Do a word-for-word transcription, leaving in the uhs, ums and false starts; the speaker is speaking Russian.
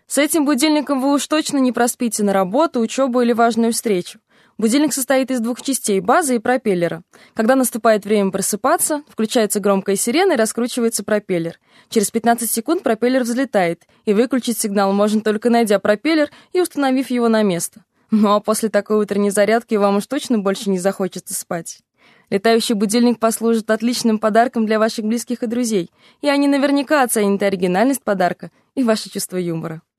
С этим будильником вы уж точно не проспите на работу, учебу или важную встречу. Будильник состоит из двух частей — базы и пропеллера. Когда наступает время просыпаться, включается громкая сирена и раскручивается пропеллер. Через пятнадцать секунд пропеллер взлетает, и выключить сигнал можно только найдя пропеллер и установив его на место. Ну а после такой утренней зарядки вам уж точно больше не захочется спать. Летающий будильник послужит отличным подарком для ваших близких и друзей, и они наверняка оценят оригинальность подарка и ваше чувство юмора.